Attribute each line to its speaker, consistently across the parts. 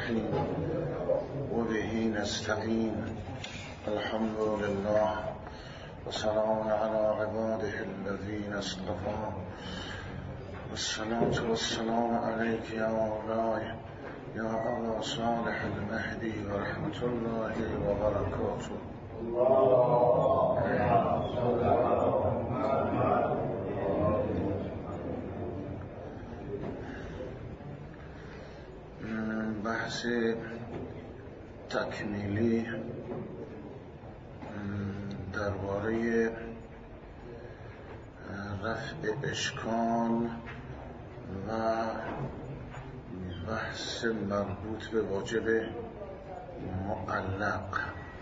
Speaker 1: الرحيم وبه نستعين الحمد لله وسلام على عباده الذين اصطفى والصلاة والسلام عليك يا مولاي يا أبا صالح المهدي ورحمة الله وبركاته. بحث تکمیلی درباره رفع اشکال و بحث مربوط به واجب معلق.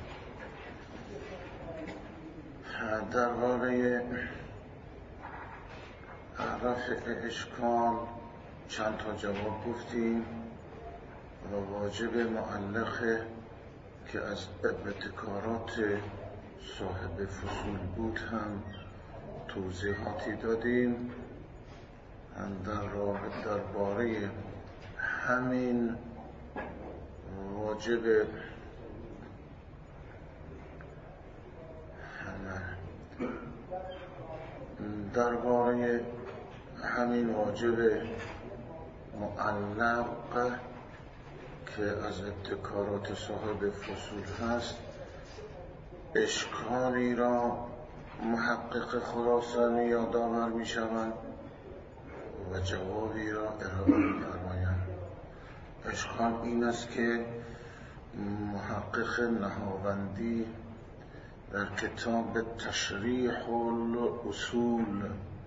Speaker 1: درباره رفع اشکال چند تا جواب گفتیم و واجب معلق که از ابتکارات صاحب فصول بود هم توضیحاتی دادیم. درباره همین واجب معلق که از ابتکارات صاحب فصول هست، اشکالی را محقق خراسانی یادآور می شوند و جوابی را ارائه می فرمایند. اشکال این است که محقق نهاوندی در کتاب تشریح الاصول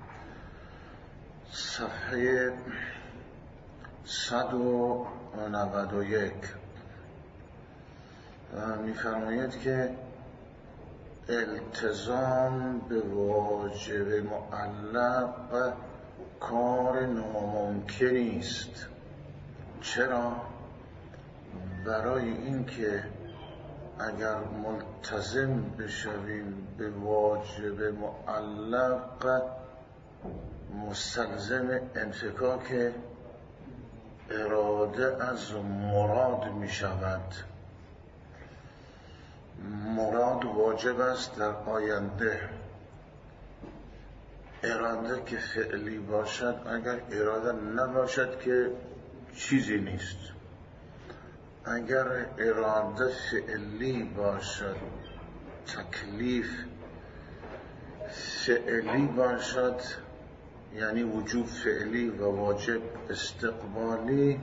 Speaker 1: صفحه 191 می‌فرماید که التزام به واجب معلق کار ناممکنی است. چرا؟ برای اینکه اگر ملتزم بشویم به واجب معلق مستلزم انفکاک اراده از مراد می شود. مراد واجب است در آینده. اراده که فعلی باشد، اگر اراده نباشد که چیزی نیست. اگر اراده فعلی باشد، تکلیف فعلی باشد، یعنی وجوب فعلی و واجب استقبالی،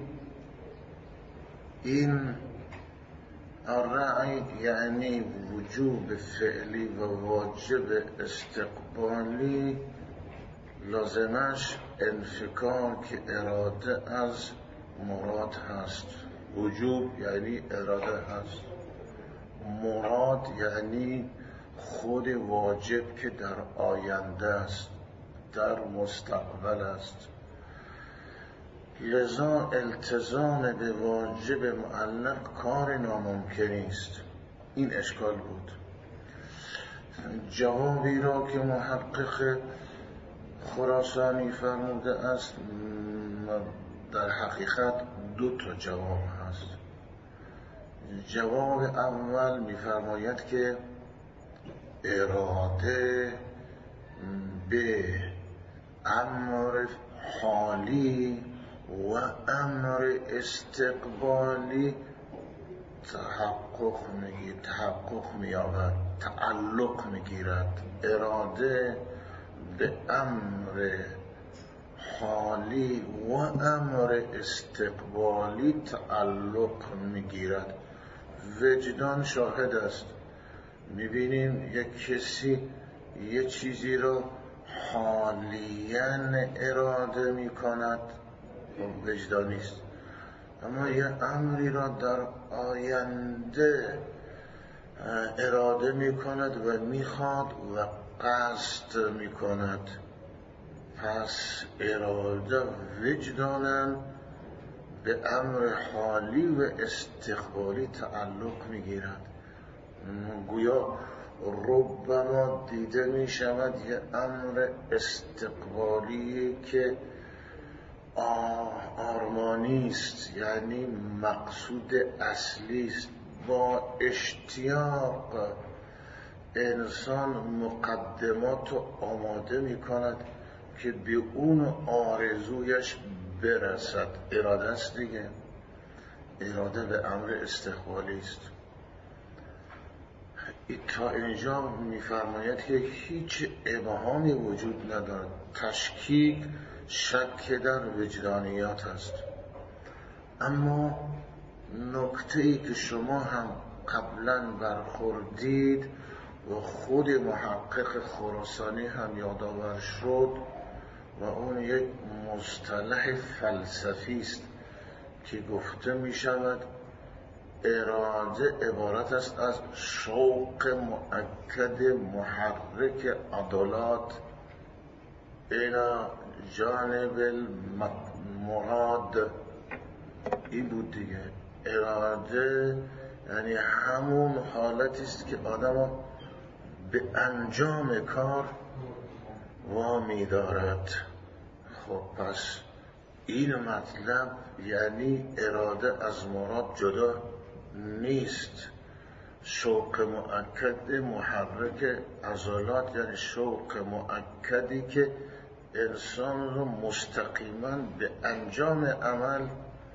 Speaker 1: این الرأی یعنی وجوب فعلی و واجب استقبالی لازمش انفکاک اراده از مراد هست. وجوب یعنی اراده هست، مراد یعنی خود واجب که در آینده است، در مستقبل است. لذا التزام به واجب معلق کار ناممکنی است. این اشکال بود. جوابی را که محقق خراسانی فرموده است، در حقیقت دو تا جواب هست. جواب اول می‌فرماید که اراده به امر حالی و امر استقبالی تحقق می‌یابد، تعلق می‌گیرد. اراده به امر حالی و امر استقبالی تعلق می‌گیرد. وجدان شاهد است. می‌بینیم یک کسی یه چیزی را حالیاً اراده می‌کند، وجدانی است. اما یه امری را در آینده اراده می‌کند و می‌خواد و قصد می‌کند. پس اراده وجداناً به امر حالی و استقبالی تعلق می‌گیرد. گویا ربما دیده می شود یه امر استقبالی که آرمانی است، یعنی مقصود اصلی است. با اشتیاق انسان مقدمات رو آماده می کند که به اون آرزویش برسد. اراده است دیگه، اراده به امر استقبالی است. تا اینجا می‌فرماید که هیچ ابهامی وجود ندارد، تشکیک شک در وجدانیات است. اما نکته‌ای که شما هم قبلا برخوردید و خود محقق خراسانی هم یادآور شد و اون یک مصطلح فلسفی است که گفته می شود اراده عبارت است از شوق مؤکد محرک عضلات الى جانب المراد. این بود دیگه. اراده یعنی همون حالتی است که آدم به انجام کار وامی دارد. خب پس این مطلب یعنی اراده از مراد جدا نیست. شوق مؤکد محرک عضلات یعنی شوق مؤکدی که انسان رو مستقیما به انجام عمل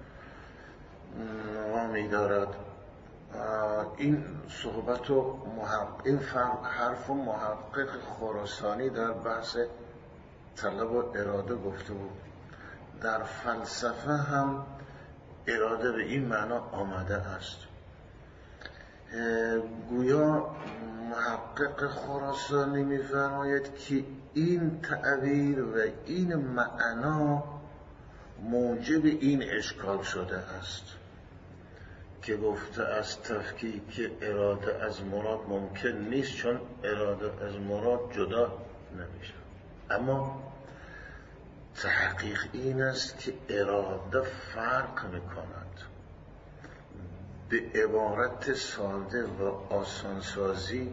Speaker 1: وامی دارد. این صحبت و این حرف و محقق خراسانی در بحث طلب و اراده گفته بود. در فلسفه هم اراده به این معنا آمده است. گویا محقق خراسانی می‌فرماید که این تعبیر و این معنا موجب این اشکال شده است که گفته از تفکیک اراده از مراد ممکن نیست، چون اراده از مراد جدا نمیشه. اما تحقیق این است که اراده فرق میکند. به عبارت ساده و آسانسازی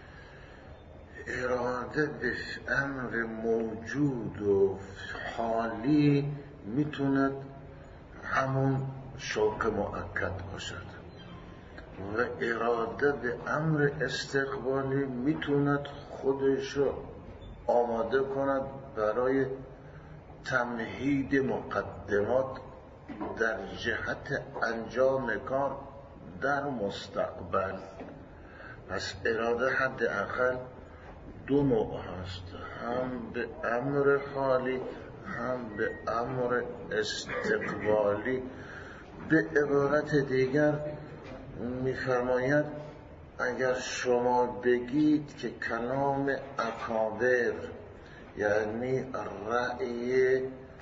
Speaker 1: اراده به امر موجود و حالی میتوند همون شوق مؤکد باشد و اراده به امر استقبالی میتوند خودشو آماده کند برای تمهید مقدمات در جهت انجام کار در مستقبل. پس اراده حداقل دو نوع هست، هم به امر حالی هم به امر استقبالی. به عبارت دیگر می‌فرماید اگر شما بگید که کلام اکابر یعنی رأی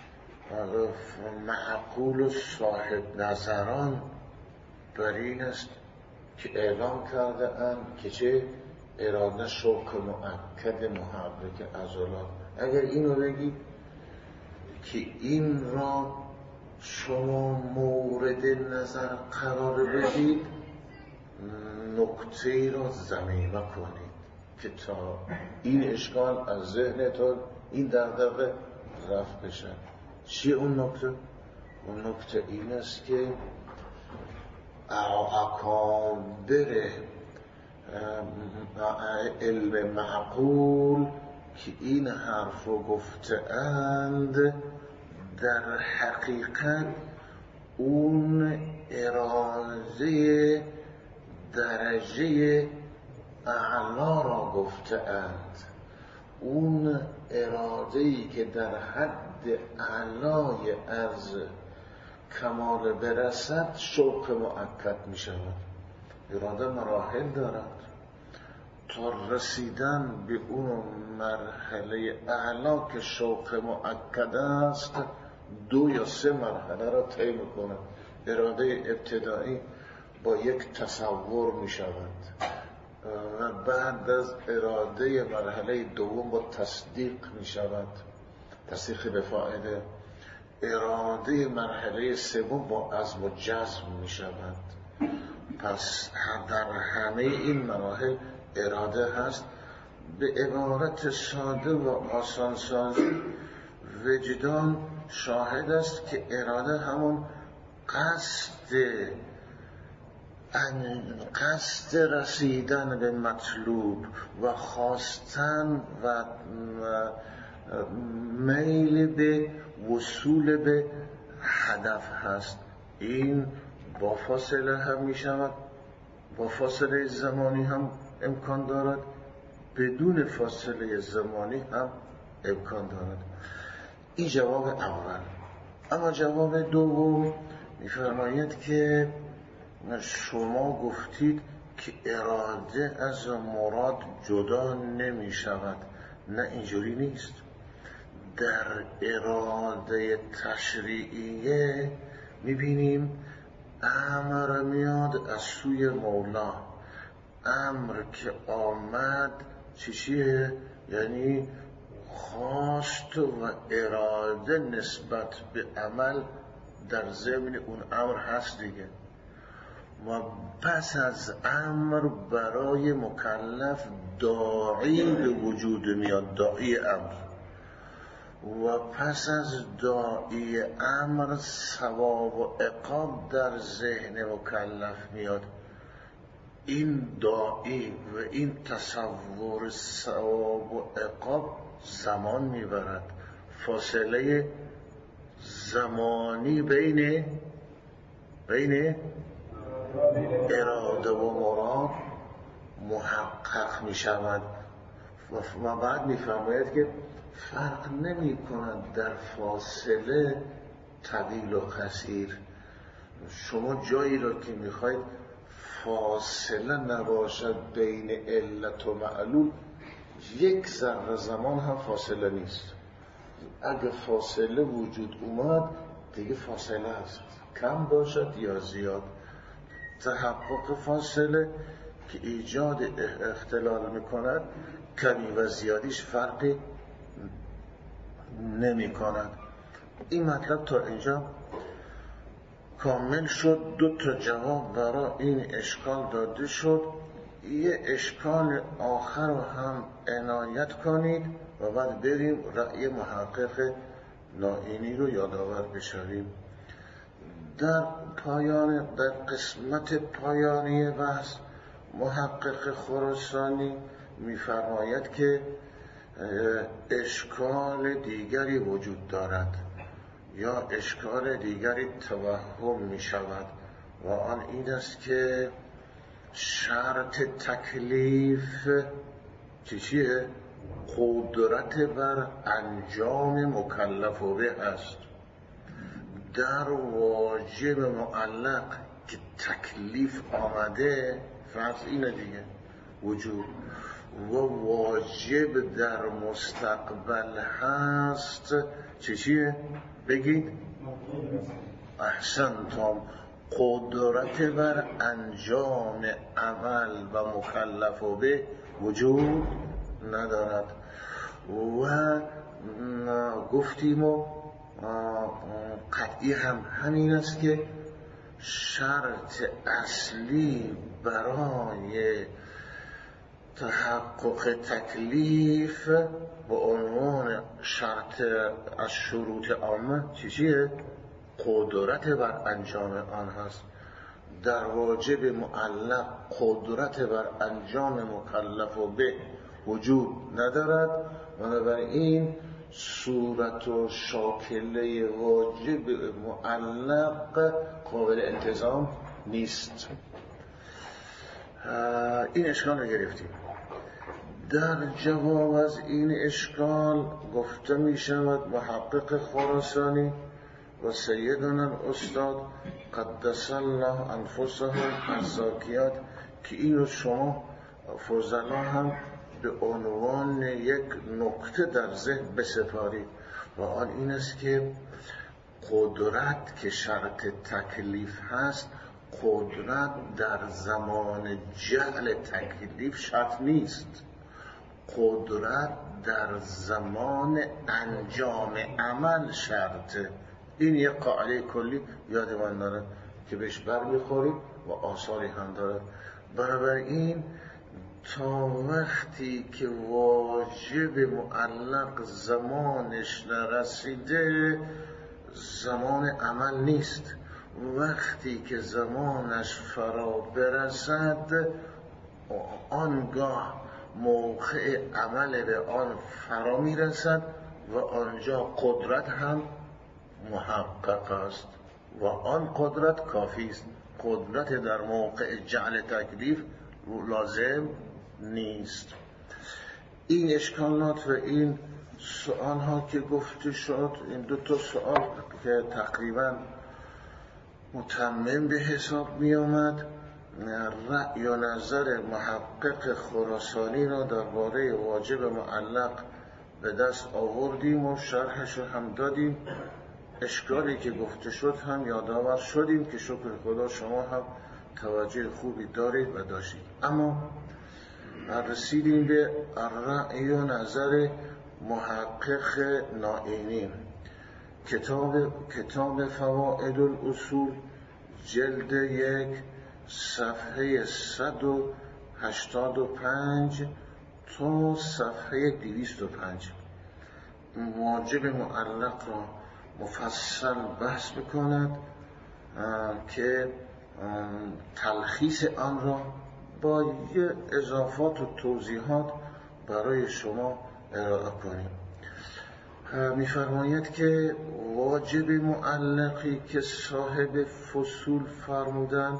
Speaker 1: معقول و صاحب نظران بر این است که اعلام کرده اند که چه اراده شوق مؤکد محرک عضلات، اگر اینو بگید که این را شما مورد نظر قرار بدید، نکته را ضمیمه کنید که تا این اشکال از ذهنتون این دغدغه رفع بشه. چیه اون نکته؟ اون نکته این است که اکابر علم معقول که این حرف رو گفته اند در حقیقت اون اراده درجه اعلا را گفته اند. اون اراده‌ای که در حد اعلای از کمال برسد شوق مؤکد می شود. اراده مراحل دارد. تا رسیدن به اون مرحله اعلا که شوق مؤکد است 2 یا 3 مرحله را طی می‌کند. اراده ابتدایی با یک تصور می شود و بعد از اراده مرحله دوم با تصدیق می شود، تصدیق به فائده. اراده مرحله سوم با عزم و جزم می شود. پس در همه این مراحل اراده هست. به عبارت ساده و آسانسازی وجدان شاهد است که اراده همون قصد رسیدن به مطلوب و خواستن و میل به وصول به هدف هست. این با فاصله هم می شود، با فاصله زمانی هم امکان دارد، بدون فاصله زمانی هم امکان دارد. این جواب اول. اما جواب دوم می‌فرماید که شما گفتید که اراده از مراد جدا نمی شود. نه، اینجوری نیست. در اراده تشریعیه میبینیم امر میاد از سوی مولا. امر که آمد چیه؟ یعنی خواست و اراده نسبت به عمل در ضمن اون امر هست دیگه. و پس از امر برای مکلف داعی به وجود میاد، داعی امر. و پس از داعی امر ثواب و عقاب در ذهن مکلف میاد. این داعی و این تصور ثواب و عقاب زمان میبرد. فاصله زمانی بین اراده و مراد محقق می شود و بعد می فرماید که فرق نمی کند در فاصله طویل و قصیر. شما جایی را که می خواید فاصله نباشد بین علت و معلول، یک ذره زمان هم فاصله نیست. اگه فاصله وجود اومد دیگه فاصله هست، کم باشد یا زیاد. تحقق فاصله که ایجاد اختلال میکند، کمی و زیادیش فرقی نمی کند. این مطلب تا اینجا کامل شد. 2 جواب برای این اشکال داده شد. یه اشکال آخر رو هم عنایت کنید و بعد بریم رأی محقق نائینی رو یادآور بشویم. در قسمت پایانی بحث محقق خراسانی می‌فرماید که اشکال دیگری وجود دارد یا اشکال دیگری توهم می شود و آن این است که شرط تکلیف چیه؟ قدرت بر انجام مکلف به است. در واجب معلق که تکلیف آمده، فرض اینه دیگه، وجود و واجب در مستقبل هست، چیه؟ بگید. احسنتم. قدرت بر انجام عمل و مکلف به وجود ندارد. و گفتیم و قطعی هم همین است که شرط اصلی برای تحقق تکلیف به عنوان شرط از شروط عامه چیه؟ قدرت بر انجام آن هست. در واجب معلق قدرت بر انجام مکلف به وجود ندارد، بنابراین صورت و شاکله واجب معلق قابل التزام نیست. این اشکال رو گرفتیم. در جواب از این اشکال گفته می شود محقق خراسانی و سیدنا الاستاد قدس الله انفسهم الزاکیات که این رو شما فضلا هم به عنوان یک نکته در ذهن بسپارید و آن این است که قدرت که شرط تکلیف هست، قدرت در زمان جعل تکلیف شرط نیست. قدرت در زمان انجام عمل شرطه. این یک قاعده کلی یادمان دارد که بهش برمیخورید و آثاری هم دارد. بنابراین تا وقتی که واجب معلق زمانش نرسیده زمان عمل نیست. وقتی که زمانش فرا برسد آنگاه موقع عمل به آن فرا میرسد و آنجا قدرت هم محقق است و آن قدرت کافی است. قدرت در موقع جعل تکلیف لازم نیست. این اشکالات و این سوال ها که گفته شد، این دو تا سوال که تقریبا متمم به حساب می آمد، رأی و نظر محقق خراسانی را درباره واجب معلق به دست آوردیم و شرحش هم دادیم. اشکالی که گفته شد هم یادآور شدیم که شکر خدا شما هم توجه خوبی دارید و داشتید. اما رسیدیم به رأی و نظر محقق نائینی. کتاب فوائد الاصول جلد 1 صفحه 185 تا صفحه 205 واجب معلق را مفصل بحث بکند که تلخیص آن را با یه اضافات و توضیحات برای شما ارائه کنیم. می‌فرماید که واجب معلقی که صاحب فصول فرمودن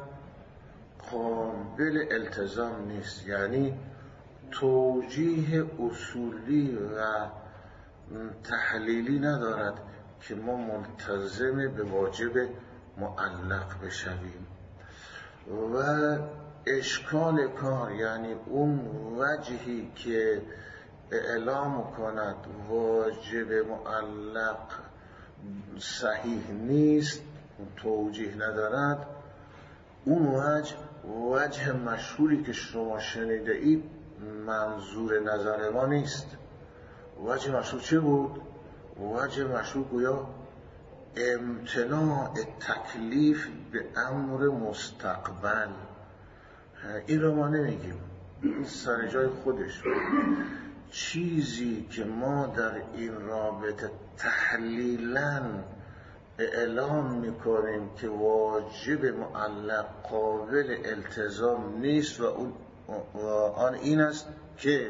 Speaker 1: قابل التزام نیست، یعنی توجیه اصولی و تحلیلی ندارد که ما ملتزم به واجب معلق بشویم. و اشکال کار، یعنی اون وجهی که اعلام کند واجب معلق صحیح نیست، توجیه ندارد، اون وجه مشهوری که شما شنیده اید منظور نظر ما نیست. وجه مشهور چه بود؟ وجه مشهور گویا امتناع تکلیف به امر مستقبل. این رو ما نمیگیم، این سر جای خودش. چیزی که ما در این رابطه تحلیلاً اعلام میکنیم که واجب معلق قابل التزام نیست و آن این است که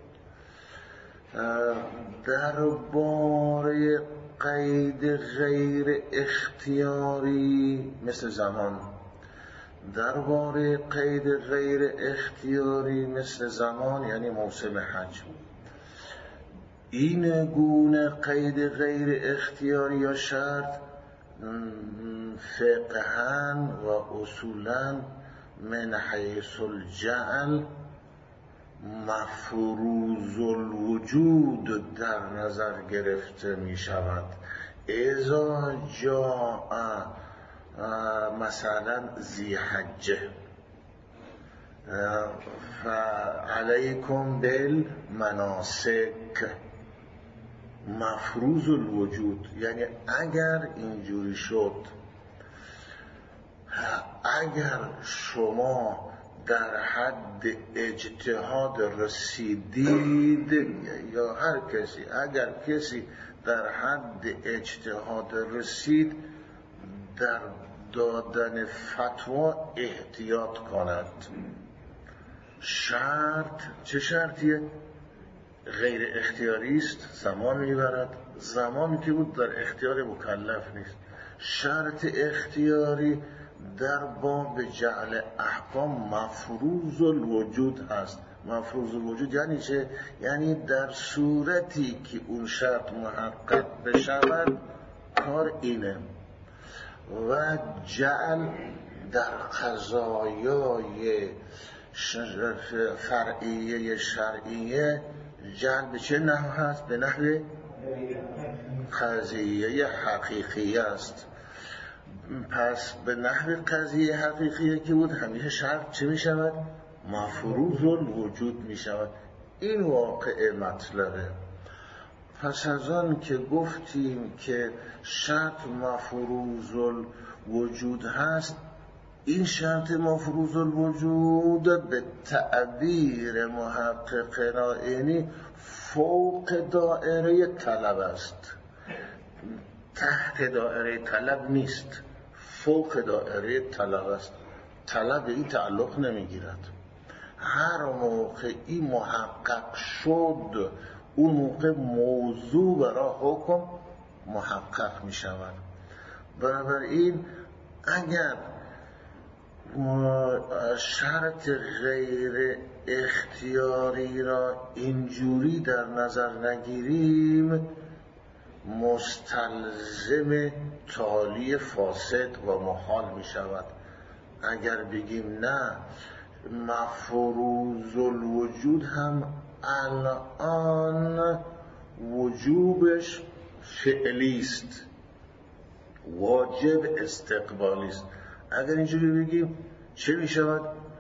Speaker 1: درباره قید غیر اختیاری مثل زمان، درباره قید غیر اختیاری مثل زمان یعنی موسم حج، این گونه قید غیر اختیاری یا شرط فقهاً و اصولاً من حیث الجعل مفروض الوجود در نظر گرفته می شود. اذا جاء مثلا ذی حجه فعلیکم بالمناسک، مفروض الوجود، یعنی اگر اینجوری شد، اگر شما در حد اجتهاد رسیدید یا هر کسی، اگر کسی در حد اجتهاد رسید در دادن فتوا احتیاط کند. شرط چه شرطیه؟ غیر اختیاری است، زمان میبرد، زمانی که بود در اختیار مکلف نیست. شرط اختیاری در باب جعل احکام مفروض الوجود هست. مفروض الوجود یعنی چه؟ یعنی در صورتی که اون شرط محقق بشود کار اینه. و جعل در قضایای فرعیه شرعیه جعل به چه نحو هست؟ به نحو قضیه حقیقی است. پس به نحو قضیه حقیقیه که بود همیشه شرط چه می شود؟ مفروض الوجود می شود. این واقع مطلبه. پس از آن که گفتیم که شرط مفروض الوجود هست، این شرط مفروض الوجود به تعبیر محقق نائینی فوق دائره طلب است. تحت دایره طلب نیست، فوق دایره طلب است. طلب این تعلق نمیگیرد. هر موقع این محقق شد، اون موقع موضوع برای حکم محقق می شود. بنابراین اگر شرط غیر اختیاری را اینجوری در نظر نگیریم، مستلزم تالی فاسد و محال می شود. اگر بگیم نه، مفروض الوجود هم الان وجوبش فعلی است، واجب استقبالی است. اگر اینجوری بگیم چه می شود؟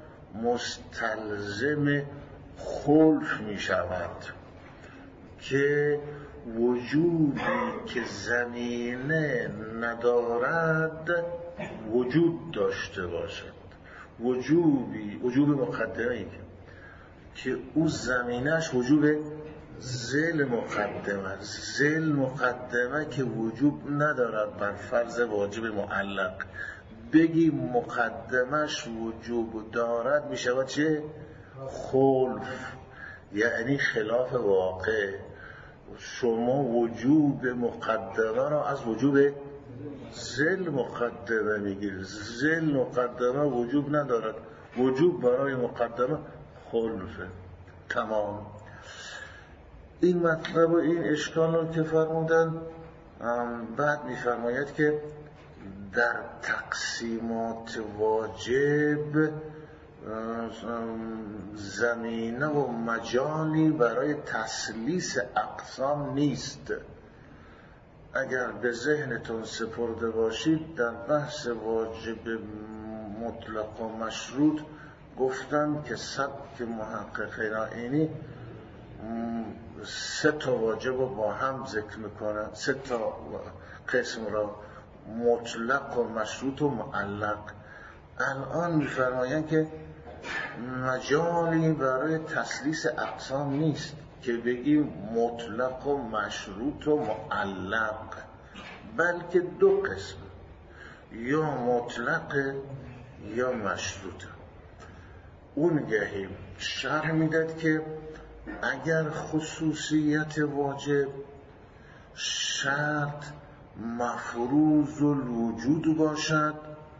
Speaker 1: مستلزم خلف می شود که وجودی که زمینه ندارد وجود داشته باشد. وجوب مقدمه ای که او زمینش وجوب ذیل مقدمه، ذیل مقدمه که وجوب ندارد بر فرض واجب معلق. بگی مقدمش وجوب دارد می شود چه؟ خلف، یعنی خلاف واقع. شما وجوب مقدمه را از وجوب ذیل مقدمه میگیرید. ذیل مقدمه وجوب ندارد، وجوب برای مقدمه خلفه. تمام. این مطلب و این اشکال رو که فرمودن، بعد میفرماید که در تقسیمات واجب زمینه و مجالی برای تسلیس اقسام نیست. اگر به ذهنتون سپرده باشید، در بحث واجب مطلق و مشروط گفتم که سبک محققین اینی 3 تا واجب رو با هم ذکر میکنن، 3 تا قسم را، مطلق و مشروط و معلق. الان میفرمایند که مجالی برای تسلیس اقسام نیست که بگیم مطلق و مشروط و معلق، بلکه 2 قسم، یا مطلق یا مشروط. اون گهی شرح میداد که اگر خصوصیت واجب شرط مفروض الوجود باشد،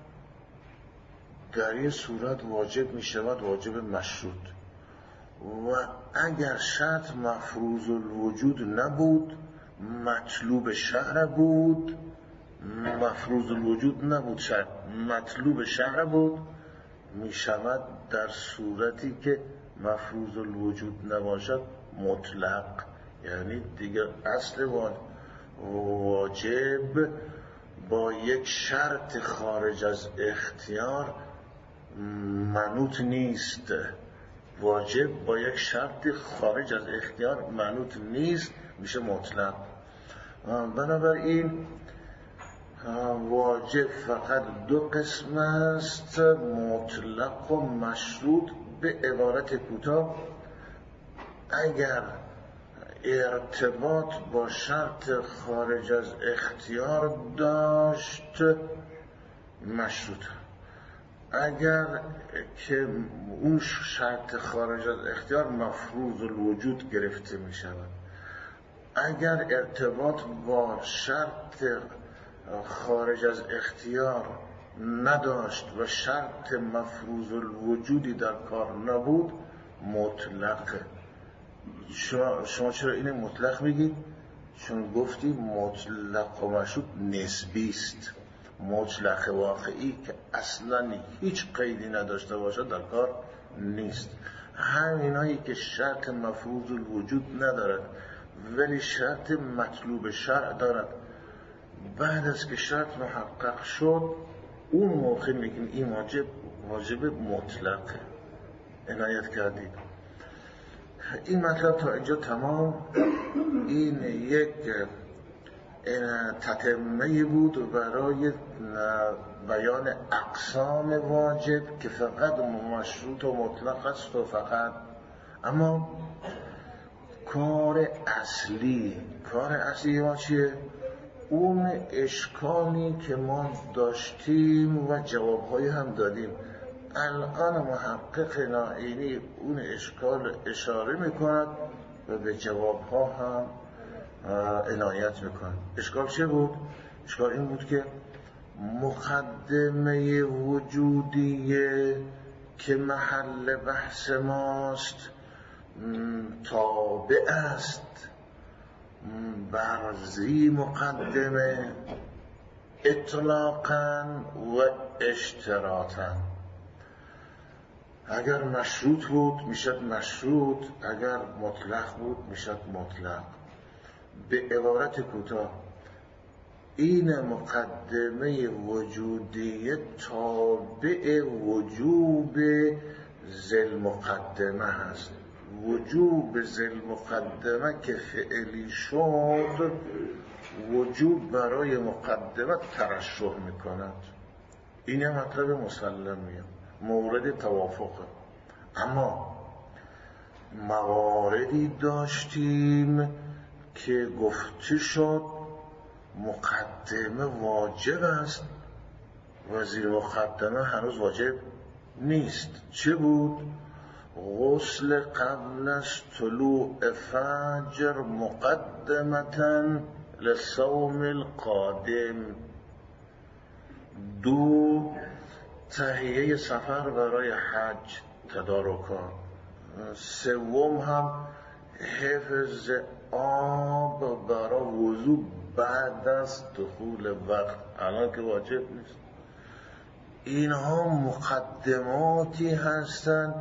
Speaker 1: در این صورت واجب می شود واجب مشروط. و اگر شرط مفروض الوجود نبود، مطلوب شرع بود، مفروض الوجود نبود، شرط مطلوب شرع بود، می شود در صورتی که مفروض الوجود نباشد مطلق. یعنی دیگر اصل واجب با یک شرط خارج از اختیار منوط نیست. واجب با یک شرط خارج از اختیار منوط نیست، میشه مطلق. بنابراین واجب فقط 2 قسم است، مطلق و مشروط. به عبارت کوتاه، اگر ارتباط با شرط خارج از اختیار داشت مشروط، اگر که اون شرط خارج از اختیار مفروض الوجود گرفته می شود، اگر ارتباط با شرط خارج از اختیار نداشت و شرط مفروض الوجودی در کار نبود مطلق. شما چرا این مطلق میگید؟ چون گفتی مطلق و مشروط نسبی است. مطلق واقعی که اصلا هیچ قیدی نداشته باشد در کار نیست. همینایی که شرط مفروض الوجود ندارد ولی شرط مطلوب شرع دارد، بعد از که شرط محقق شد اون موقع میگیم این واجب مطلقه. عنایت کردید. این مطلب تا اینجا تمام. این یک تتمه بود برای بیان اقسام واجب که فقط مشروط و مطلق است و فقط. اما کار اصلی ما چیه؟ اون اشکالی که ما داشتیم و جوابهایی هم دادیم، الان محقق نائینی اون اشکال اشاره میکند و به جوابها هم عنایت میکند. اشکال چه بود؟ اشکال این بود که مقدمه وجودیه که محل بحث ماست تابع است بر ذی مقدمه اطلاقاً و اشتراطاً. اگر مشروط بود میشد مشروط، اگر مطلق بود میشد مطلق. به عبارت کوتاه این مقدمه وجودیه تابع وجوب ذی مقدمه هست. وجوب ذی مقدمه که فعلی شد، وجوب برای مقدمه ترشح میکند. این مطلب مسلمیه، مورد توافقه. اما مواردی داشتیم که گفته شد مقدمه واجب است و زیر مقدمه هنوز واجب نیست. چه بود؟ غسل قبل از طلوع فجر مقدمة للصوم القادم. دو، تهیه سفر برای حج تدارکان. سوم هم حفظ آب برای وضو بعد از دخول وقت، الان که واجب نیست. اینها مقدماتی هستند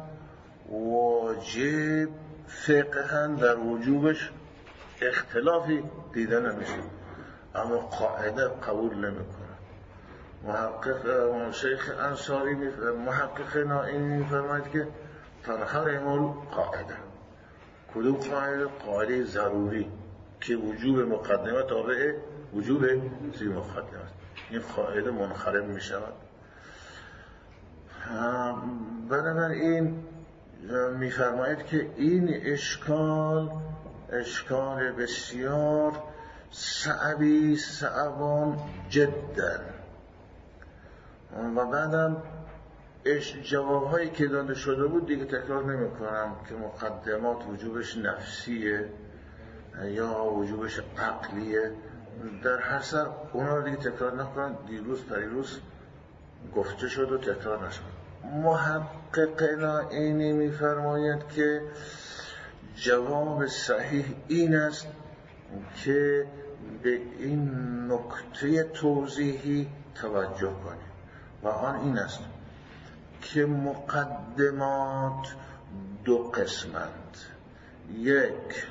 Speaker 1: واجب فقهن، در وجوبش اختلافی دیده نمیشه، اما قاعده قبول نمیکنه. محقق شیخ انصاری محقق نائینی میفرماید که تنحرم القاعده. کدوم قاعده؟ قاعده ضروری که وجوب مقدمه تابع وجوب زی مقدمه است. این قاعده منحرم میشود. بنابراین میفرماید که این اشکال بسیار صعبان جدا. و بعدم جوابهایی که داده شده بود دیگه تکرار نمی کنم که مقدمات وجوبش نفسیه یا وجوبش عقلیه. در هر سر اونا رو دیگه تکرار نکنم، دیروز پریروز گفته شد و تکرار نشد. محقق نائینی میفرماید که جواب صحیح این است که به این نکته توضیحی توجه کنیم و آن این است که مقدمات دو قسمند. یک،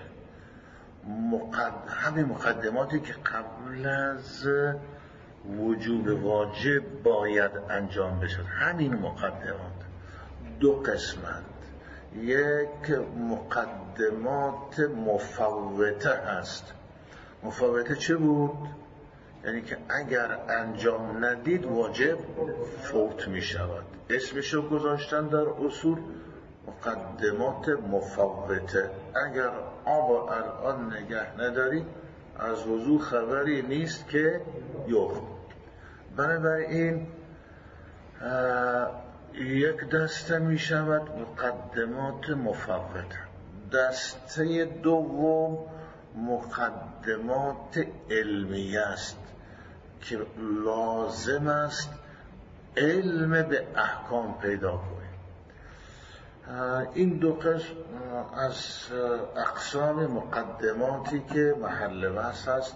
Speaker 1: همین مقدماتی که قبل از وجوب واجب باید انجام بشد، همین مقدمات دو قسمند. یک مقدمات مفوته هست. مفوته چه بود؟ یعنی که اگر انجام ندید واجب فوت می شود. اسمشو گذاشتن در اصول مقدمات مفوته. اگر آب الان نگه نداری از وضو خبری نیست که یفت. بنابراین یک دسته می شود مقدمات مفوته. دسته دوم مقدمات علمیه است که لازم است علم به احکام پیدا کنیم. این دو قسم از اقسام مقدماتی که محل بحث است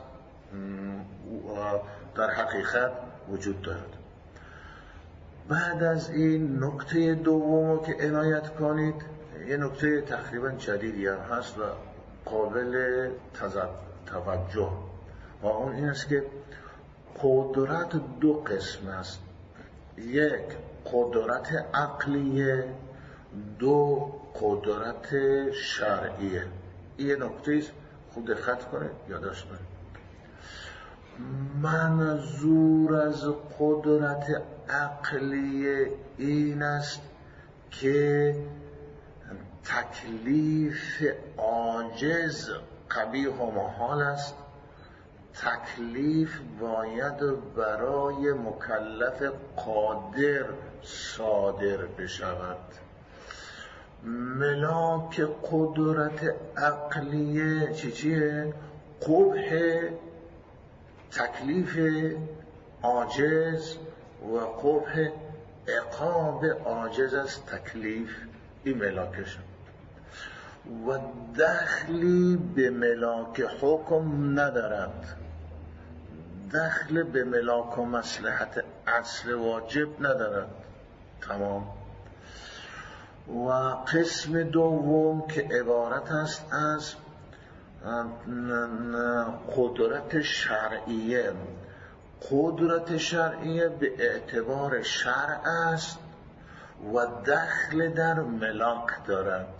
Speaker 1: در حقیقت وجود دارد. بعد از این نکته دوم که عنایت کنید، یه نکته تقریبا جدیدی هم هست و قابل توجه و اون این است که قدرت دو قسم است. یک قدرت عقلیه، دو قدرت شرعیه. این نکته است، خوب دقت کنید، یادداشت کنید. منظور از قدرت عقلیه این است که تکلیف عاجز قبیح و محال است، تکلیف باید برای مکلف قادر صادر بشود. ملاک قدرت عقلیه چیه؟ قبح تکلیف عاجز و قبح عقاب عاجز از تکلیف، این ملاکش و دخلی به ملاک حکم ندارد، دخل به ملاک و مصلحت اصل واجب ندارد. تمام. و قسم دوم که عبارت است از قدرت شرعیه. قدرت شرعیه به اعتبار شرع است و دخل در ملاک دارد.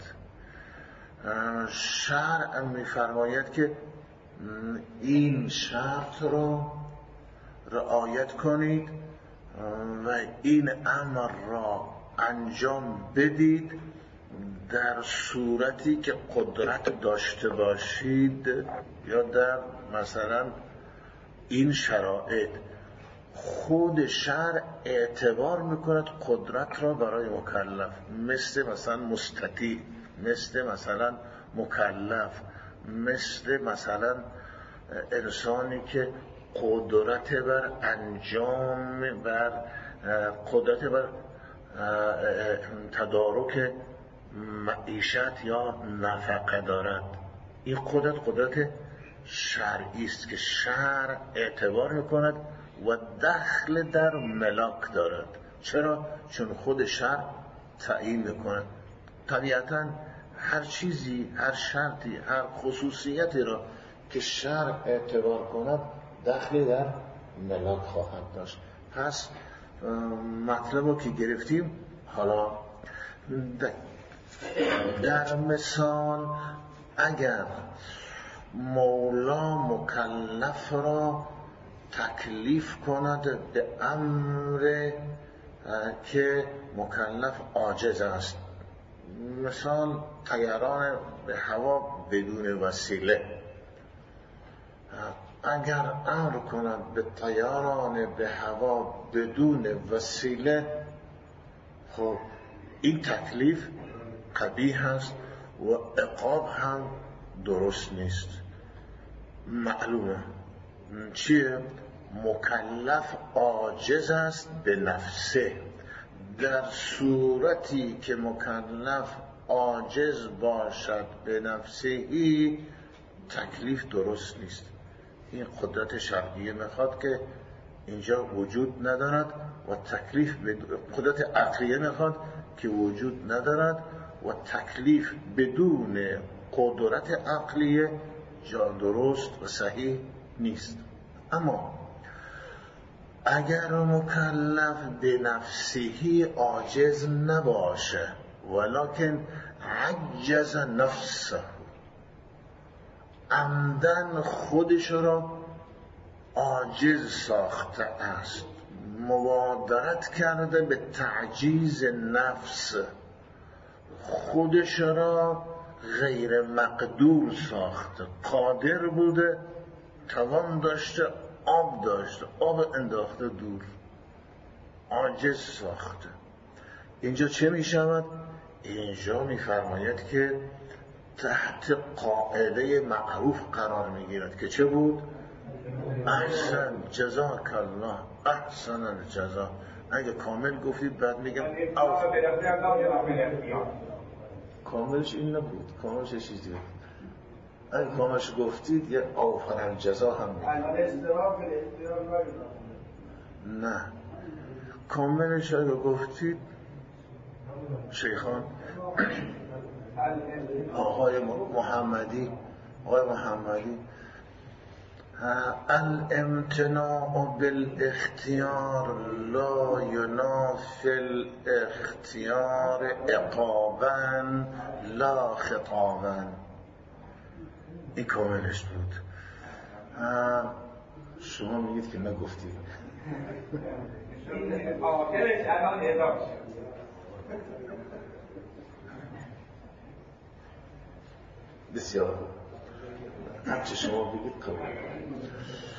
Speaker 1: شرع می‌فرماید که این شرط را رعایت کنید و این امر را انجام بدید در صورتی که قدرت داشته باشید، یا در مثلا این شرایط. خود شرع اعتبار میکند قدرت را برای مکلف، مثل مثلا مستطیع، مثل مثلا مکلف، مثل مثلا انسانی که قدرت بر انجام، بر قدرت بر تدارک معیشت یا نفقه دارد. این قدرت شرعی است که شرع اعتبار میکند و دخل در ملاک دارد. چرا؟ چون خود شرع تعیین میکند. طبیعتا هر چیزی، هر شرطی، هر خصوصیتی را که شرع اعتبار کند دخلی در ملاک خواهد داشت. پس مطلب که گرفتیم. حالا در مثال اگر مولا مکلف را تکلیف کند به امر که مکلف عاجز است، مثال طیران به هوا بدون وسیله، اگر امر کند به طیران به هوا بدون وسیله، خب این تکلیف قبیح است و عقاب هم درست نیست. معلومه چیه؟ مکلف عاجز است به نفسه. در صورتی که مکلف عاجز باشد به نفسهی، تکلیف درست نیست. این قدرت شرعیه میخواد که اینجا وجود ندارد و تکلیف قدرت عقلیه میخواد که وجود ندارد و تکلیف بدون قدرت عقلیه جا درست و صحیح نیست. اما اگر مکلف به نفسهی عاجز نباشه ولکن عجز نفسه، عمدن خودش را عاجز ساخته است، مبادرت کرده به تعجیز نفس، خودش را غیر مقدور ساخته، قادر بوده، توان داشته، آب داشته، آب انداخته دور، عاجز ساخته. اینجا چه می شود؟ اینجا می فرماید که تحت قاعده معروف قرار می گیرد که چه بود؟ احسن جزاک الله، احسن الجزا. اگه کامل گفتید بعد میگم کاملش این نبود، کاملش چیزی بود. اگه کاملش گفتید یه آفرین جزا هم میگید. نه، کاملش اگه گفتید شیخان آقای محمدی الامتناع بالاختیار لا ینافی الاختیار عقابا لا خطابا. این کاملش بود. شما میگید که نگفتید. آخرش الان اضافه شد. بسیار هرچی شما بگید قبول.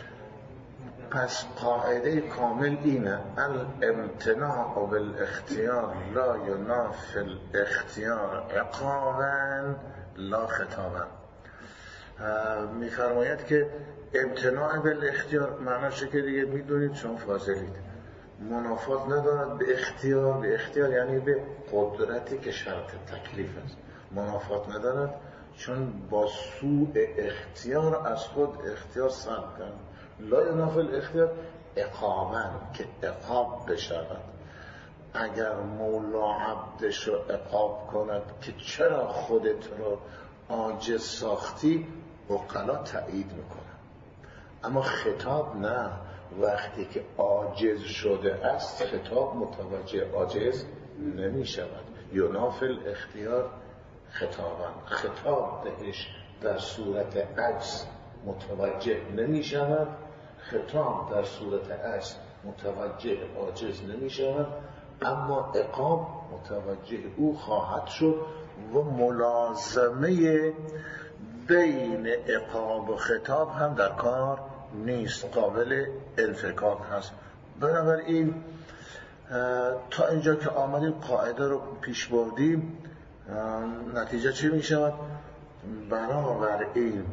Speaker 1: پس قاعده کامل اینه: الامتناع بالاختیار لا ینافی الاختیار عقابا لا خطابا. میفرماید که امتناع بالاختیار معناش که دیگه میدونید چون فاضلید، منافات ندارد به اختیار. به اختیار یعنی به قدرتی که شرط تکلیف است. منافات ندارد چون با سوء اختیار از خود اختیار صرف کرد. لا ینافی الاختیار عقابا، که عقاب بشود. اگر مولا عبدش رو عقاب کند که چرا خودت رو عاجز ساختی، عقلا تایید میکنن. اما خطاب نه، وقتی که عاجز شده است خطاب متوجه عاجز نمی شود. ینافی الاختیار خطابا، خطاب بهش در صورت عجز متوجه نمی شود، خطاب در صورت عجز متوجه عاجز نمی شود، اما عقاب متوجه او خواهد شد و ملازمه بین عقاب و خطاب هم در کار نیست، قابل انفکاک هست. بنابراین تا اینجا که آمدیم قاعده رو پیش بردیم، نتیجه چی می شود؟ بنابراین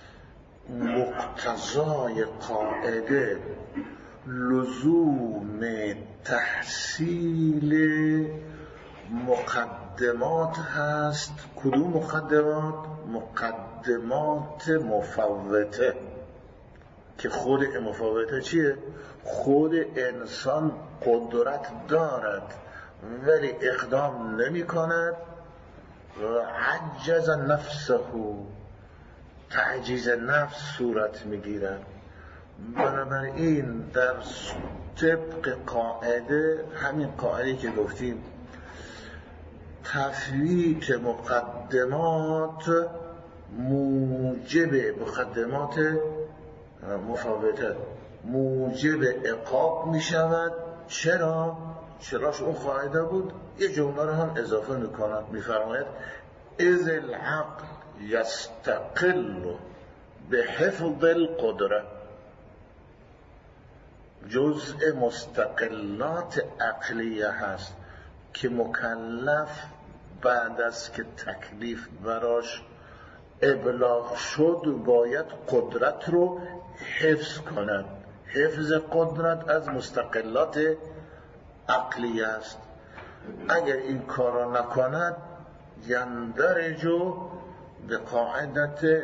Speaker 1: مقتضای قاعده لزوم تحصیل مقدمات هست. کدوم مقدمات؟ مقدمات مفوته. که خود مفوته چیه؟ خود انسان قدرت دارد ولی اقدام نمی کند، عجز نفسه، تعجیز نفس صورت می گیرد. بنابراین در طبق قاعده، همین قاعده که گفتیم، تفویت مقدمات موجب مقدمات مفوته موجب عقاب می شود. چرا؟ چراش اون قاعده بود. یه جمله رو هم اضافه می کند، می فرماید اذ العقل یستقل به حفظ القدره. جزء مستقلات عقلیه هست که مکلف بعد از که تکلیف براش ابلاغ شد باید قدرت رو حفظ کند. حفظ قدرت از مستقلات عقلیه است. اگر این کار را نکند یندرجو به قاعدت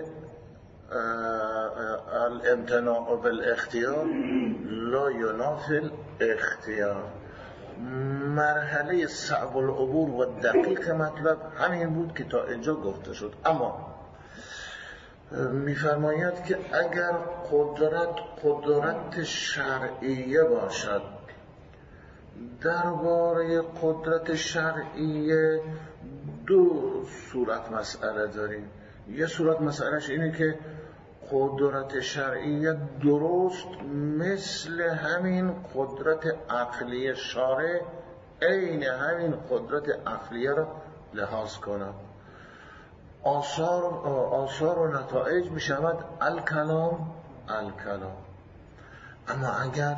Speaker 1: الامتناع بالاختیار لا ینافی الاختیار. مرحله صعب العبور و دقیق مطلب همین بود که تا اینجا گفته شد. اما میفرماید که اگر قدرت شرعیه باشد، درباره قدرت شرعیه دو صورت مسئله داریم. یه صورت مسئلهش اینه که قدرت شرعیه درست مثل همین قدرت عقلی شارع، عین همین قدرت عقلیه را لحاظ کنند. آثار و نتایج می شود الکلام. اما اگر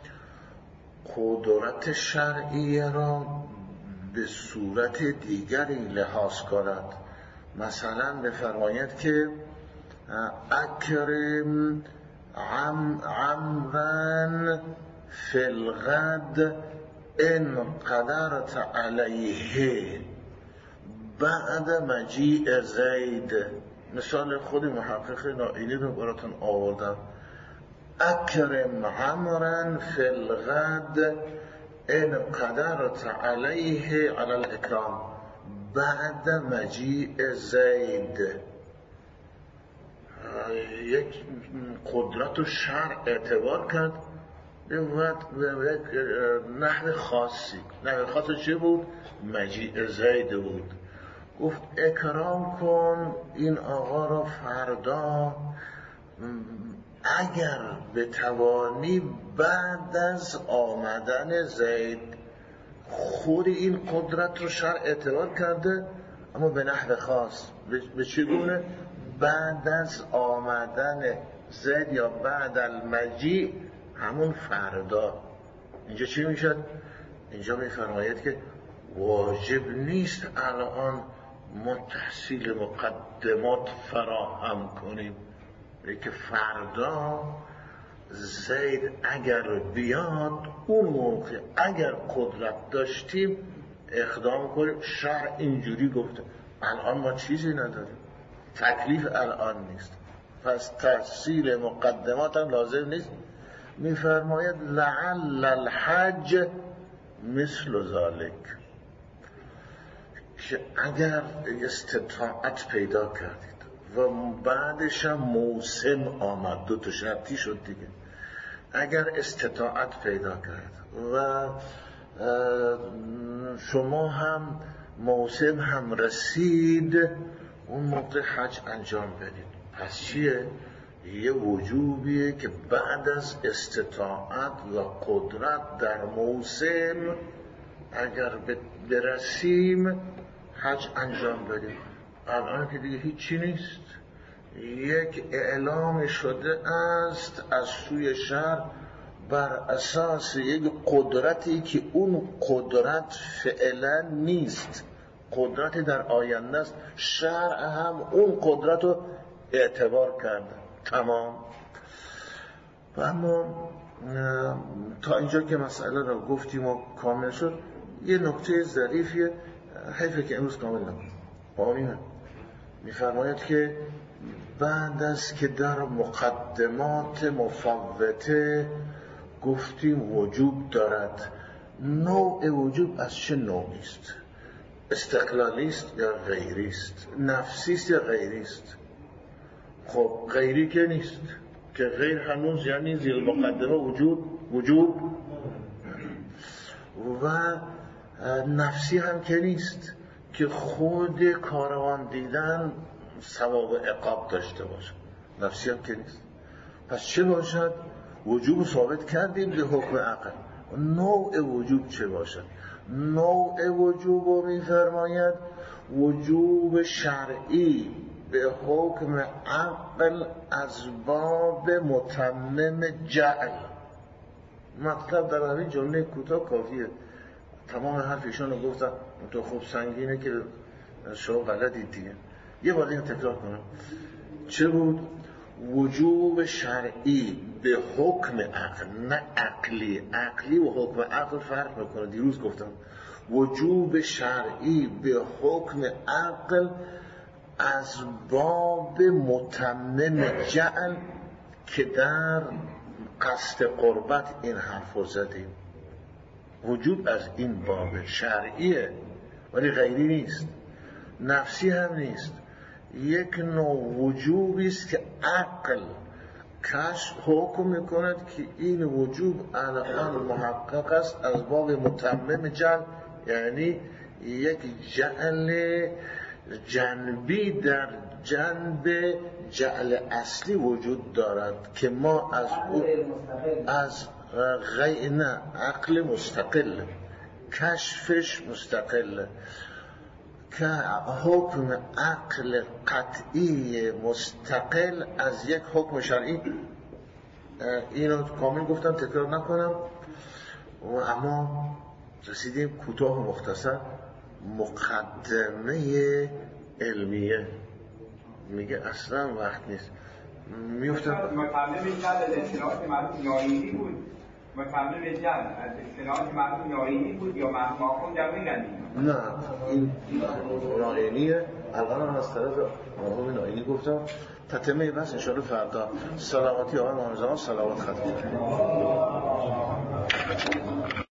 Speaker 1: قدرت شرعیه را به صورت دیگری لحاظ کند، مثلا بفرماید که اکرم عمرا فی الغد ان قدرت علیه بعد مجیء زید. مثال خود محقق نائینی رو براتون آوردم. اکرم عمرا فی الغد ان قدرت علیه علی الاکرام بعد مجیء زید. یک قدرت و شرع اعتبار کرد به نحو خاصی. نحو خاص چه بود؟ مجیء زید بود. گفت اکرام کن این آقا را فردا، اگر بتوانی بعد از آمدن زید. خود این قدرت رو شرع اعتبار کرده اما به نحو خاص. به چگونه؟ بعد از آمدن زید یا بعد المجیء همون فردا. اینجا چی میشد؟ اینجا میفرماید که واجب نیست الان ما تحصیل مقدمات فراهم کنیم، که فردا زید اگر بیاد اون موقع اگر قدرت داشتیم اقدام کنیم. شرع اینجوری گفته. الان ما چیزی نداریم، تکلیف الان نیست، پس تحصیل مقدمات هم لازم نیست. میفرماید لعل الحج مثل ذالک، که اگر استطاعت پیدا کردید و بعدش هم موسم آمد، دو تا شرطی شد دیگه، اگر استطاعت پیدا کرد و شما هم موسم هم رسید، اون موقع حج انجام بدید. پس چیه؟ یه وجوبیه که بعد از استطاعت و قدرت در موسم اگر برسیم حج انجام بدیم. الان که دیگه هیچی نیست، یک اعلام شده است از سوی شرع بر اساس یک قدرتی که اون قدرت فعلا نیست، قدرتی در آینده است. شرع هم اون قدرت رو اعتبار کرده. تمام. و اما تا اینجا که مسئله را گفتیم و کامل شد، یه نکته ظریفیه، حیفه که امروز کامل نکنم. میفرماید که بعد از که در مقدمات مفوته گفتیم وجوب دارد، نوع وجوب از چه نوعی است؟ استقلالی است یا غیری است؟ نفسی است یا غیری است؟ خب غیری که نیست، که غیر هنوز یعنی زیر مقدمه وجوب و نفسی هم که نیست، که خود کاروان دیدن ثواب و عقاب داشته باشه. نفسی هم که نیست. پس چه باشد؟ وجوب ثابت کردیم به حکم عقل. نوع وجوب چه باشد؟ نوع وجوب رو میفرماید وجوب شرعی به حکم عقل از باب متمم جعل. مطلب در همین جمله کوتاه کافیه. تمام حرف ایشان رو گفتم، تو خوب سنگینه که شما بلدید دیگه. یه بار دیگه تکرار کنم. چه بود؟ وجوب شرعی به حکم عقل، نه عقلی. عقلی و حکم عقل فرق میکنه. دیروز گفتم وجوب شرعی به حکم عقل از باب متمم جعل، که در قصد قربت این حرف رو زدیم. وجوب از این باب شرعیه ولی غیری نیست، نفسی هم نیست. یک نوع وجوبی است که عقل کشف حکم میکند که این وجوب الان محقق است از باب متمم جعل، یعنی یک جعل جنبی در جنب جعل اصلی وجود دارد که ما از نه عقل مستقل، کشفش مستقل، که حکم عقل قطعی مستقل از یک حکم شرعی. اینو کامل گفتم، تکرار نکنم. و اما رسیدیم کوتاه و مختصر مقدمه علمیه. میگه اصلا وقت نیست. میفتم
Speaker 2: متمم جعل از اصطلاحات معروف ناینی بود. متمم جعل از اصطلاحات معروف ناینی بود یا محکوم در میگن؟
Speaker 1: نه، این ناینیه. الان هم از طرف مرحوم ناینی گفتم. تتمه بس انشاءالله فردا. سلامتی آقای محمد زمان، سلامت ختم.